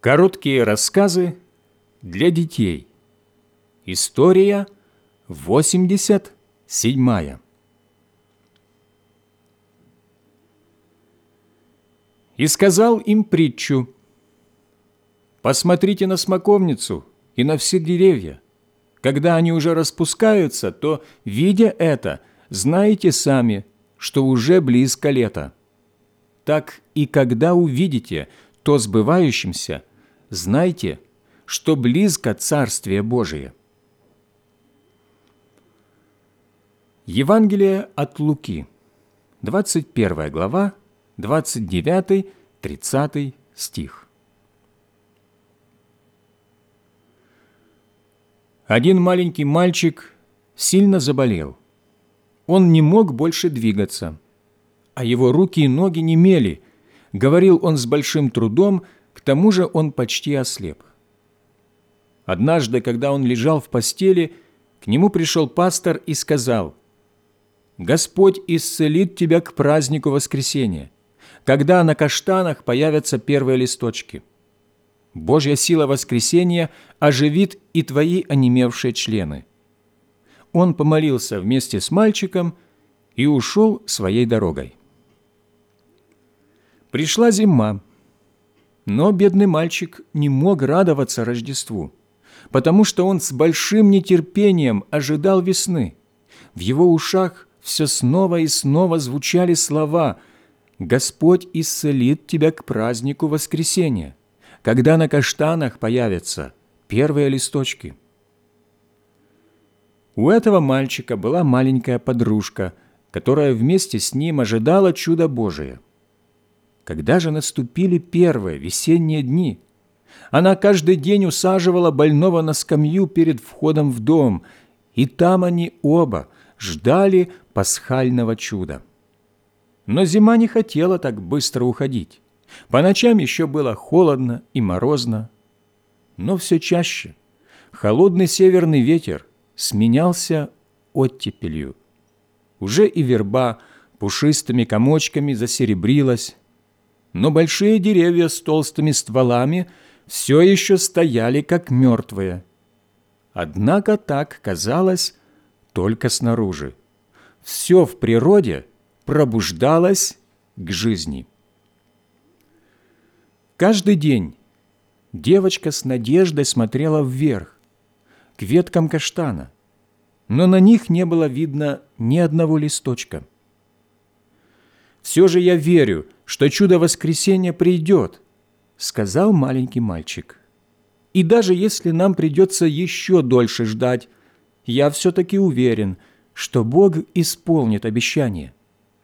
Короткие рассказы для детей. История 87. «И сказал им притчу: посмотрите на смоковницу и на все деревья. Когда они уже распускаются, то, видя это, знаете сами, что уже близко лето. Так и когда увидите то сбывающимся, знайте, что близко Царствие Божие». Евангелие от Луки, 21 глава, 29-30 стих. Один маленький мальчик сильно заболел. Он не мог больше двигаться, а его руки и ноги немели. Говорил он с большим трудом, к тому же он почти ослеп. Однажды, когда он лежал в постели, к нему пришел пастор и сказал: «Господь исцелит тебя к празднику Воскресения, когда на каштанах появятся первые листочки. Божья сила воскресения оживит и твои онемевшие члены». Он помолился вместе с мальчиком и ушел своей дорогой. Пришла зима, но бедный мальчик не мог радоваться Рождеству, потому что он с большим нетерпением ожидал весны. В его ушах все снова и снова звучали слова: «Господь исцелит тебя к празднику Воскресения, когда на каштанах появятся первые листочки». У этого мальчика была маленькая подружка, которая вместе с ним ожидала чуда Божия. Когда же наступили первые весенние дни, она каждый день усаживала больного на скамью перед входом в дом, и там они оба ждали пасхального чуда. Но зима не хотела так быстро уходить. По ночам еще было холодно и морозно. Но все чаще холодный северный ветер сменялся оттепелью. Уже и верба пушистыми комочками засеребрилась, но большие деревья с толстыми стволами все еще стояли как мертвые. Однако так казалось только снаружи. Все в природе пробуждалось к жизни. Каждый день девочка с надеждой смотрела вверх, к веткам каштана, но на них не было видно ни одного листочка. «Все же я верю, что чудо воскресения придет», — сказал маленький мальчик. «И даже если нам придется еще дольше ждать, я все-таки уверен, что Бог исполнит обещание».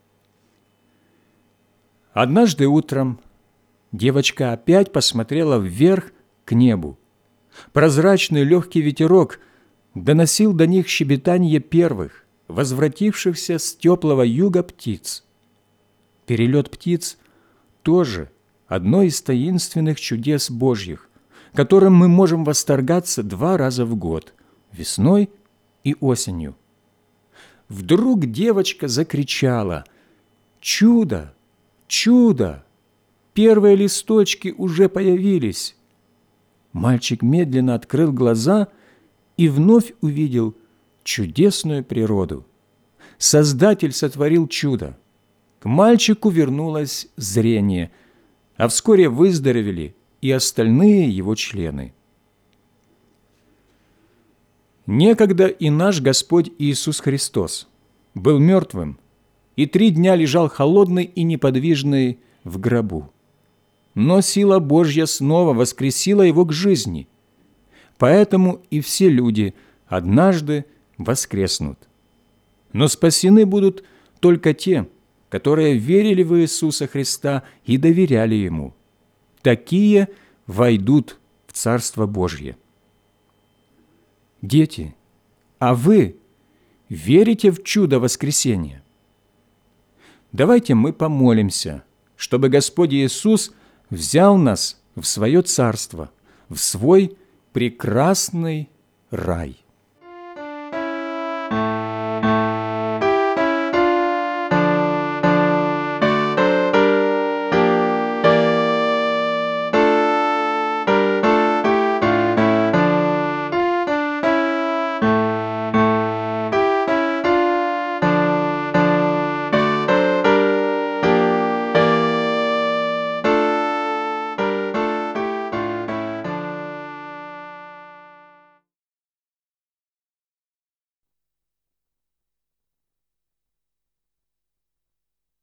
Однажды утром девочка опять посмотрела вверх к небу. Прозрачный легкий ветерок доносил до них щебетанье первых, возвратившихся с теплого юга птиц. Перелет птиц тоже одно из таинственных чудес Божьих, которым мы можем восторгаться 2 раза в год – весной и осенью. Вдруг девочка закричала: «Чудо! Чудо! Первые листочки уже появились!» Мальчик медленно открыл глаза и вновь увидел чудесную природу. Создатель сотворил чудо. К мальчику вернулось зрение, а вскоре выздоровели и остальные его члены. Некогда и наш Господь Иисус Христос был мертвым и 3 дня лежал холодный и неподвижный в гробу. Но сила Божья снова воскресила его к жизни. Поэтому и все люди однажды воскреснут. Но спасены будут только те, которые верили в Иисуса Христа и доверяли Ему. Такие войдут в Царство Божье. Дети, а вы верите в чудо воскресения? Давайте мы помолимся, чтобы Господь Иисус взял нас в свое Царство, в свой прекрасный рай.